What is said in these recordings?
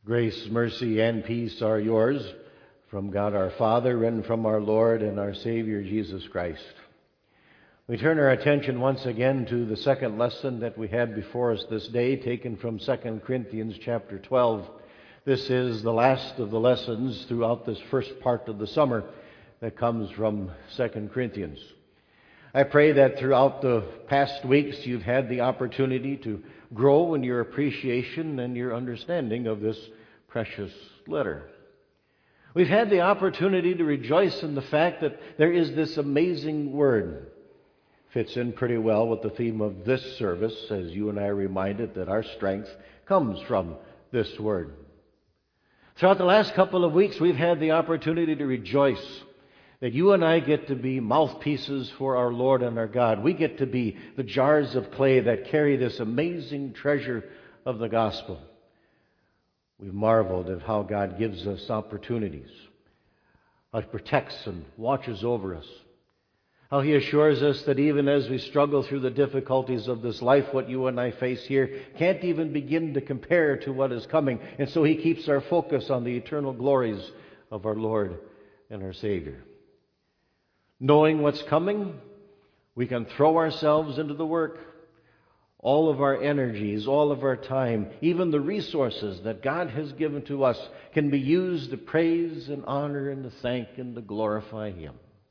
Grace, mercy, and peace are yours from God our Father and from our Lord and our Savior Jesus Christ. We turn our attention once again to the second lesson that we had before us this day, taken from 2 Corinthians chapter 12. This is the last of the lessons throughout this first part of the summer that comes from 2 Corinthians. I pray that throughout the past weeks you've had the opportunity to grow in your appreciation and your understanding of this precious letter. We've had the opportunity to rejoice in the fact that there is this amazing word. Fits in pretty well with the theme of this service, as you and I are reminded that our strength comes from this word. Throughout the last couple of weeks, we've had the opportunity to rejoice that you and I get to be mouthpieces for our Lord and our God. We get to be the jars of clay that carry this amazing treasure of the gospel. We've marveled at how God gives us opportunities, how He protects and watches over us, how He assures us that even as we struggle through the difficulties of this life, what you and I face here can't even begin to compare to what is coming. And so He keeps our focus on the eternal glories of our Lord and our Savior. Knowing what's coming, we can throw ourselves into the work. All of our energies, all of our time, even the resources that God has given to us can be used to praise and honor and to thank and to glorify Him.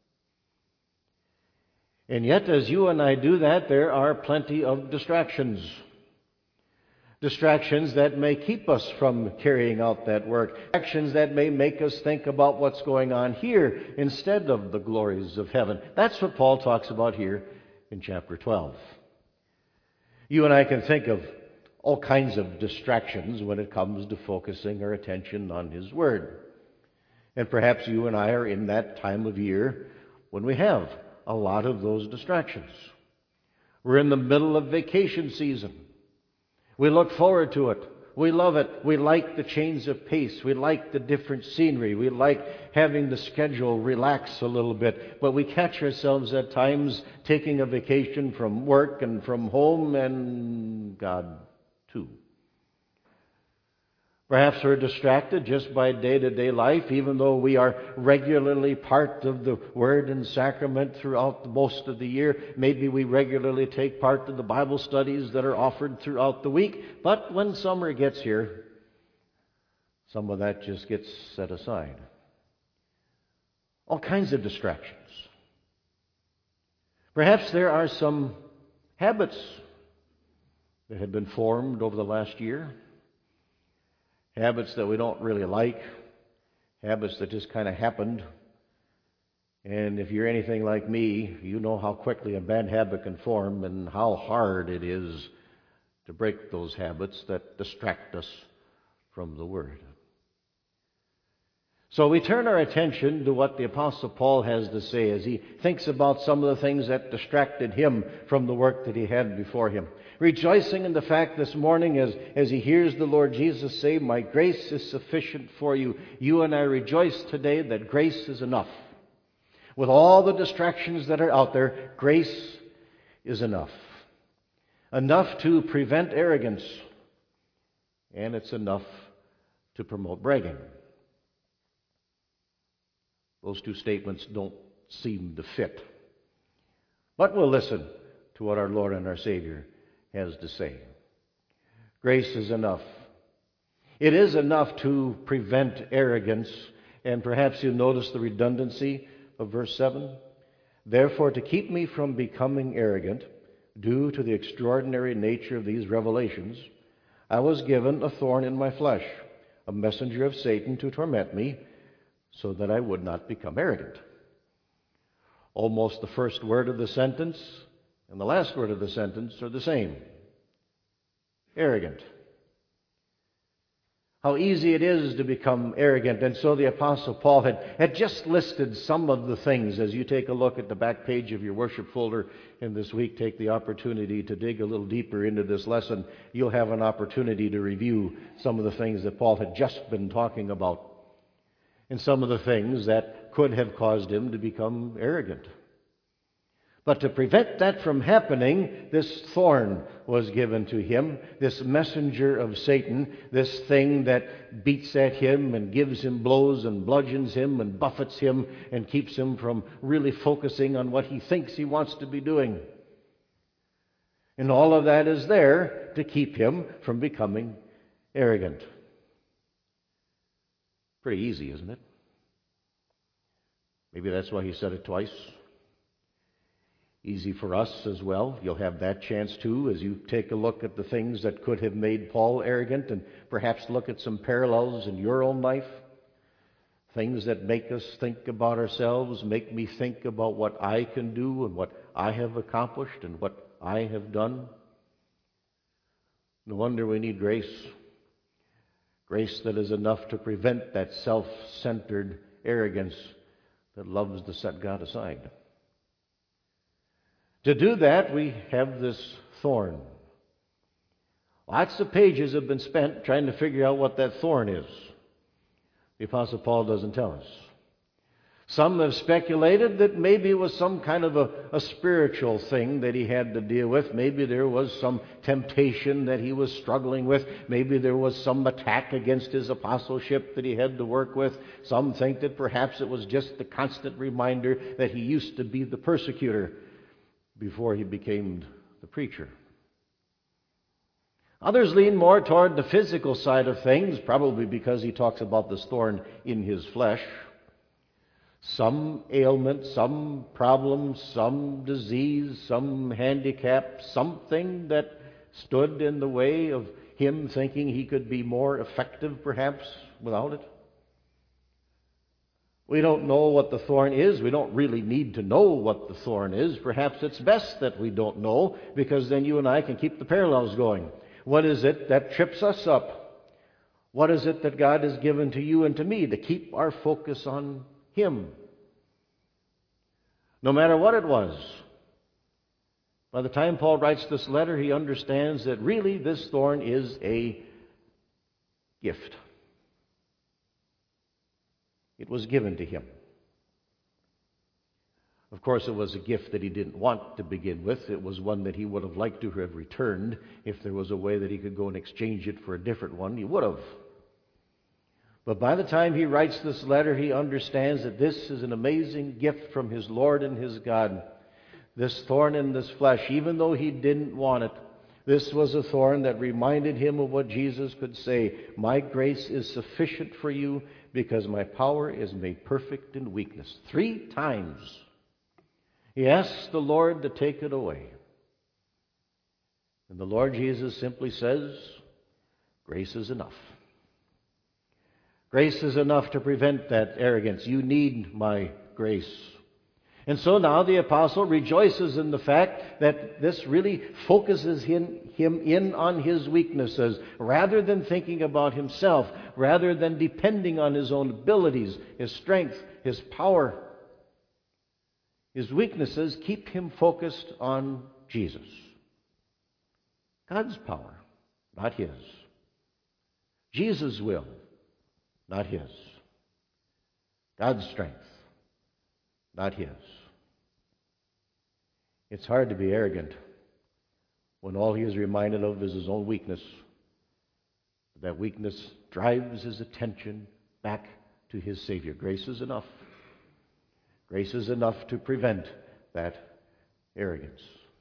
And yet, as you and I do that, there are plenty of distractions. Distractions that may keep us from carrying out that work. Distractions that may make us think about what's going on here instead of the glories of heaven. That's what Paul talks about here in chapter 12. You and I can think of all kinds of distractions when it comes to focusing our attention on His Word. And perhaps you and I are in that time of year when we have a lot of those distractions. We're in the middle of vacation season. We look forward to it. We love it. We like the change of pace. We like the different scenery. We like having the schedule relax a little bit. But we catch ourselves at times taking a vacation from work and from home and God too. Perhaps we're distracted just by day-to-day life, even though we are regularly part of the Word and Sacrament throughout most of the year. Maybe we regularly take part in the Bible studies that are offered throughout the week. But when summer gets here, some of that just gets set aside. All kinds of distractions. Perhaps there are some habits that have been formed over the last year. Habits that we don't really like, habits that just kind of happened. And if you're anything like me, you know how quickly a bad habit can form and how hard it is to break those habits that distract us from the Word. So we turn our attention to what the Apostle Paul has to say as he thinks about some of the things that distracted him from the work that he had before him. Rejoicing in the fact this morning as he hears the Lord Jesus say, "My grace is sufficient for you." You and I rejoice today that grace is enough. With all the distractions that are out there, grace is enough. Enough to prevent arrogance, and it's enough to promote bragging. Those two statements don't seem to fit. But we'll listen to what our Lord and our Savior has to say. Grace is enough. It is enough to prevent arrogance. And perhaps you'll notice the redundancy of verse 7. Therefore, to keep me from becoming arrogant, due to the extraordinary nature of these revelations, I was given a thorn in my flesh, a messenger of Satan to torment me, so that I would not become arrogant. Almost the first word of the sentence and the last word of the sentence are the same. Arrogant. How easy it is to become arrogant. And so the Apostle Paul had just listed some of the things. As you take a look at the back page of your worship folder, and this week take the opportunity to dig a little deeper into this lesson, you'll have an opportunity to review some of the things that Paul had just been talking about, and some of the things that could have caused him to become arrogant. But to prevent that from happening, this thorn was given to him, this messenger of Satan, this thing that beats at him and gives him blows and bludgeons him and buffets him and keeps him from really focusing on what he thinks he wants to be doing. And all of that is there to keep him from becoming arrogant. Pretty easy, isn't it? Maybe that's why he said it twice. Easy for us as well. You'll have that chance too as you take a look at the things that could have made Paul arrogant and perhaps look at some parallels in your own life. Things that make us think about ourselves, make me think about what I can do and what I have accomplished and what I have done. No wonder we need grace. Grace that is enough to prevent that self-centered arrogance that loves to set God aside. To do that, we have this thorn. Lots of pages have been spent trying to figure out what that thorn is. The Apostle Paul doesn't tell us. Some have speculated that maybe it was some kind of a spiritual thing that he had to deal with. Maybe there was some temptation that he was struggling with. Maybe there was some attack against his apostleship that he had to work with. Some think that perhaps it was just the constant reminder that he used to be the persecutor before he became the preacher. Others lean more toward the physical side of things, probably because he talks about this thorn in his flesh. Some ailment, some problem, some disease, some handicap, something that stood in the way of him thinking he could be more effective perhaps without it. We don't know what the thorn is. We don't really need to know what the thorn is. Perhaps it's best that we don't know, because then you and I can keep the parallels going. What is it that trips us up? What is it that God has given to you and to me to keep our focus on Him? No matter what it was. By the time Paul writes this letter, he understands that really this thorn is a gift. It was given to him. Of course, it was a gift that he didn't want to begin with. It was one that he would have liked to have returned. If there was a way that he could go and exchange it for a different one, he would have. But by the time he writes this letter, he understands that this is an amazing gift from his Lord and his God. This thorn in this flesh, even though he didn't want it, this was a thorn that reminded him of what Jesus could say, "My grace is sufficient for you, because my power is made perfect in weakness." 3 times he asks the Lord to take it away. And the Lord Jesus simply says, grace is enough. Grace is enough to prevent that arrogance. You need my grace. And so now the apostle rejoices in the fact that this really focuses him in on his weaknesses, rather than thinking about himself, rather than depending on his own abilities, his strength, his power. His weaknesses keep him focused on Jesus. God's power, not his. Jesus' will, not his. God's strength, not his. It's hard to be arrogant when all he is reminded of is his own weakness. That weakness drives his attention back to his Savior. Grace is enough. Grace is enough to prevent that arrogance.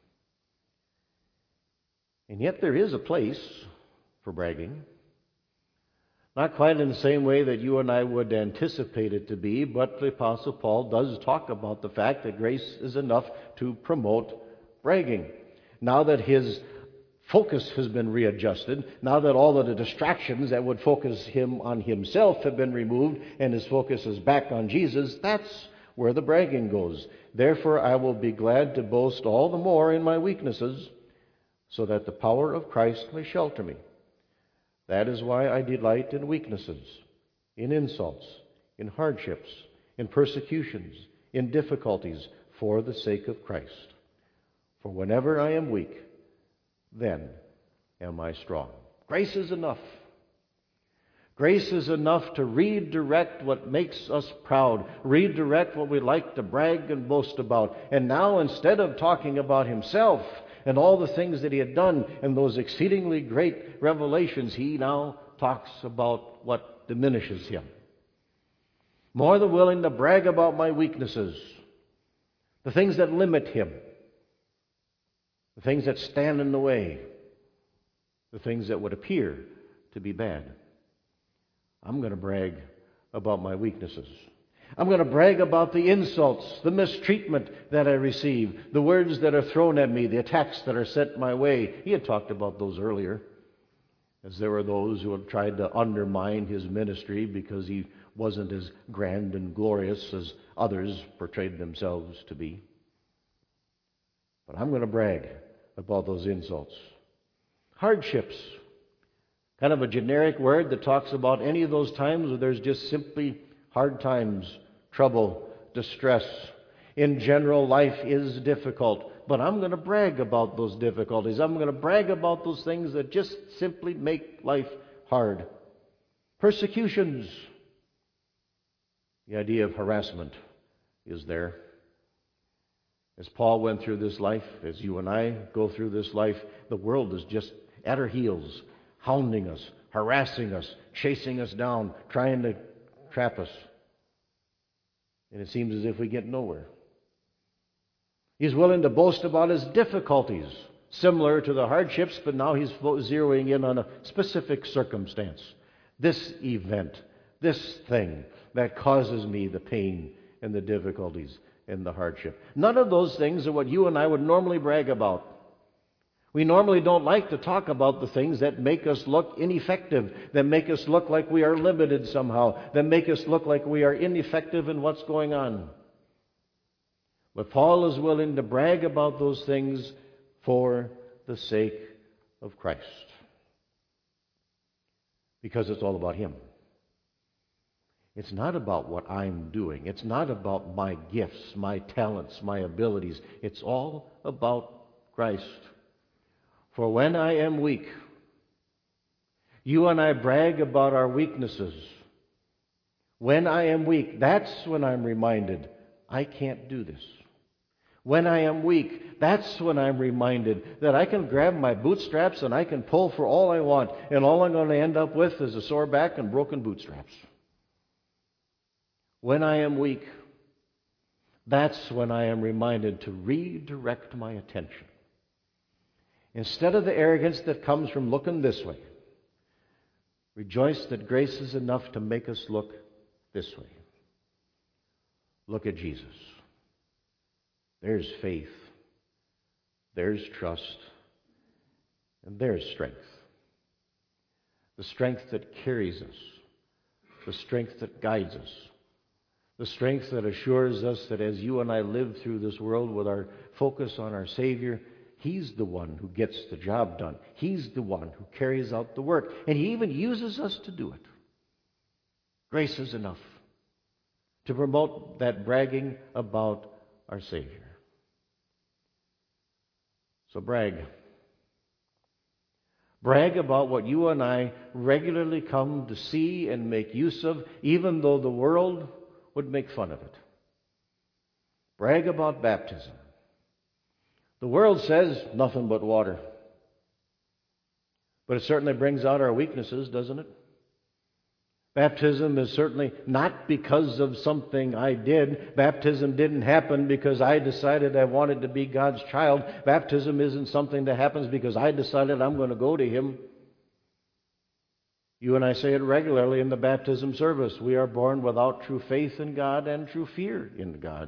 And yet there is a place for bragging. Not quite in the same way that you and I would anticipate it to be, but the Apostle Paul does talk about the fact that grace is enough to promote bragging. Now that his focus has been readjusted, now that all of the distractions that would focus him on himself have been removed and his focus is back on Jesus, that's where the bragging goes. Therefore I will be glad to boast all the more in my weaknesses, so that the power of Christ may shelter me. That is why I delight in weaknesses, in insults, in hardships, in persecutions, in difficulties, for the sake of Christ. For whenever I am weak, then am I strong. Grace is enough. Grace is enough to redirect what makes us proud, redirect what we like to brag and boast about. And now, instead of talking about himself and all the things that he had done and those exceedingly great revelations, he now talks about what diminishes him. More than willing to brag about my weaknesses, the things that limit him, the things that stand in the way, the things that would appear to be bad. I'm going to brag about my weaknesses. I'm going to brag about the insults, the mistreatment that I receive, the words that are thrown at me, the attacks that are sent my way. He had talked about those earlier, as there were those who had tried to undermine his ministry because he wasn't as grand and glorious as others portrayed themselves to be. But I'm going to brag about those insults. Hardships. Kind of a generic word that talks about any of those times where there's just simply hard times, trouble, distress. In general, life is difficult, but I'm going to brag about those difficulties. I'm going to brag about those things that just simply make life hard. Persecutions. The idea of harassment is there. As Paul went through this life, as you and I go through this life, the world is just at our heels, hounding us, harassing us, chasing us down, trying to trap us. And it seems as if we get nowhere. He's willing to boast about his difficulties, similar to the hardships, but now he's zeroing in on a specific circumstance. This event, this thing that causes me the pain and the difficulties and the hardship. None of those things are what you and I would normally brag about. We normally don't like to talk about the things that make us look ineffective, that make us look like we are limited somehow, that make us look like we are ineffective in what's going on. But Paul is willing to brag about those things for the sake of Christ. Because it's all about him. It's not about what I'm doing. It's not about my gifts, my talents, my abilities. It's all about Christ. For when I am weak, you and I brag about our weaknesses. When I am weak, that's when I'm reminded, I can't do this. When I am weak, that's when I'm reminded that I can grab my bootstraps and I can pull for all I want, and all I'm going to end up with is a sore back and broken bootstraps. When I am weak, that's when I am reminded to redirect my attention. Instead of the arrogance that comes from looking this way, rejoice that grace is enough to make us look this way. Look at Jesus. There's faith, there's trust, and there's strength. The strength that carries us, the strength that guides us, the strength that assures us that as you and I live through this world with our focus on our Savior, He's the one who gets the job done. He's the one who carries out the work. And He even uses us to do it. Grace is enough to promote that bragging about our Savior. So brag. Brag about what you and I regularly come to see and make use of, even though the world would make fun of it. Brag about baptism. The world says nothing but water. But it certainly brings out our weaknesses, doesn't it? Baptism is certainly not because of something I did. Baptism didn't happen because I decided I wanted to be God's child. Baptism isn't something that happens because I decided I'm going to go to Him. You and I say it regularly in the baptism service. We are born without true faith in God and true fear in God.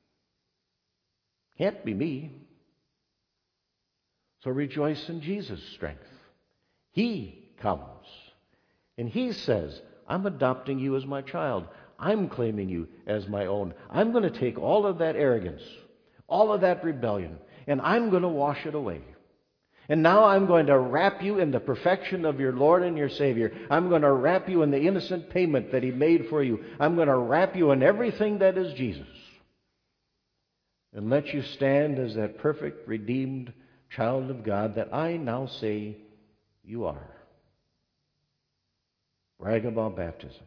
Can't be me. So rejoice in Jesus' strength. He comes and He says, I'm adopting you as my child. I'm claiming you as my own. I'm going to take all of that arrogance, all of that rebellion, and I'm going to wash it away. And now I'm going to wrap you in the perfection of your Lord and your Savior. I'm going to wrap you in the innocent payment that He made for you. I'm going to wrap you in everything that is Jesus. And let you stand as that perfect, redeemed child of God that I now say you are. Brag about baptism.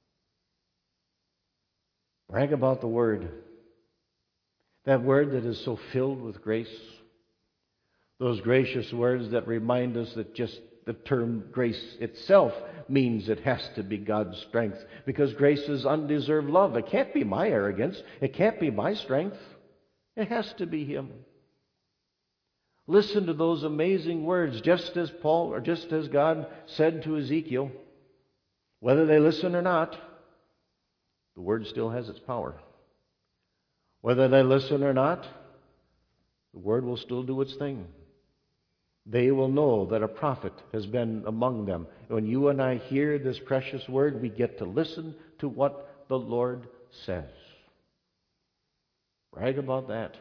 Brag about the Word. That Word that is so filled with grace. Those gracious words that remind us that just the term grace itself means it has to be God's strength. Because grace is undeserved love. It can't be my arrogance. It can't be my strength. It has to be Him. Listen to those amazing words, just as God said to Ezekiel. Whether they listen or not, the Word still has its power. Whether they listen or not, the Word will still do its thing. They will know that a prophet has been among them. When you and I hear this precious Word, we get to listen to what the Lord says. Brag about that.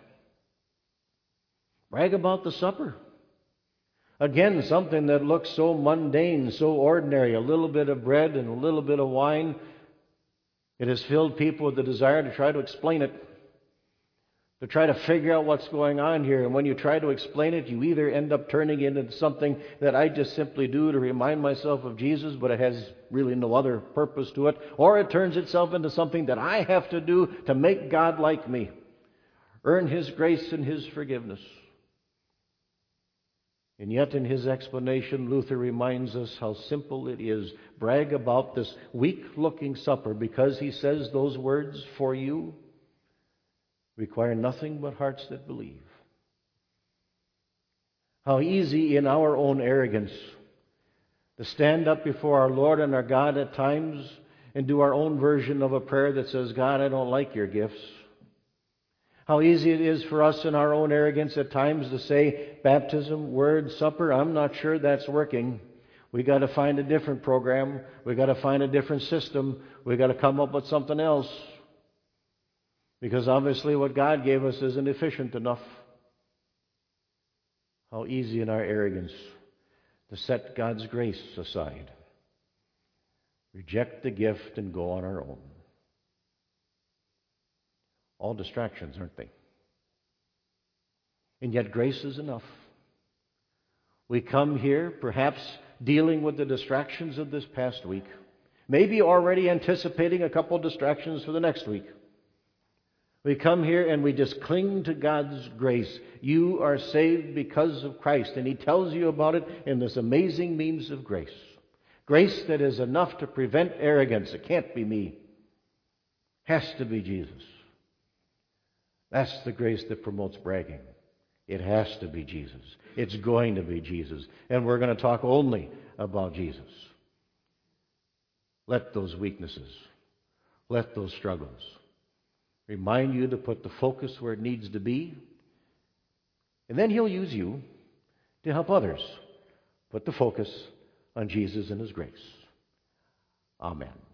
Brag about the supper. Again, something that looks so mundane, so ordinary, a little bit of bread and a little bit of wine. It has filled people with the desire to try to explain it, to try to figure out what's going on here. And when you try to explain it, you either end up turning it into something that I just simply do to remind myself of Jesus, but it has really no other purpose to it, or it turns itself into something that I have to do to make God like me, earn His grace and His forgiveness. And yet in his explanation, Luther reminds us how simple it is. Brag about this weak-looking supper because he says those words, for you, require nothing but hearts that believe. How easy in our own arrogance to stand up before our Lord and our God at times and do our own version of a prayer that says, God, I don't like your gifts. How easy it is for us in our own arrogance at times to say, baptism, word, supper, I'm not sure that's working. We've got to find a different program. We've got to find a different system. We've got to come up with something else. Because obviously what God gave us isn't efficient enough. How easy in our arrogance to set God's grace aside, reject the gift, and go on our own. All distractions, aren't they? And yet grace is enough. We come here perhaps dealing with the distractions of this past week, maybe already anticipating a couple distractions for the next week. We come here and we just cling to God's grace. You are saved because of Christ, and He tells you about it in this amazing means of grace. Grace that is enough to prevent arrogance. It can't be me. Has to be Jesus. That's the grace that promotes bragging. It has to be Jesus. It's going to be Jesus. And we're going to talk only about Jesus. Let those weaknesses, let those struggles remind you to put the focus where it needs to be. And then He'll use you to help others put the focus on Jesus and His grace. Amen.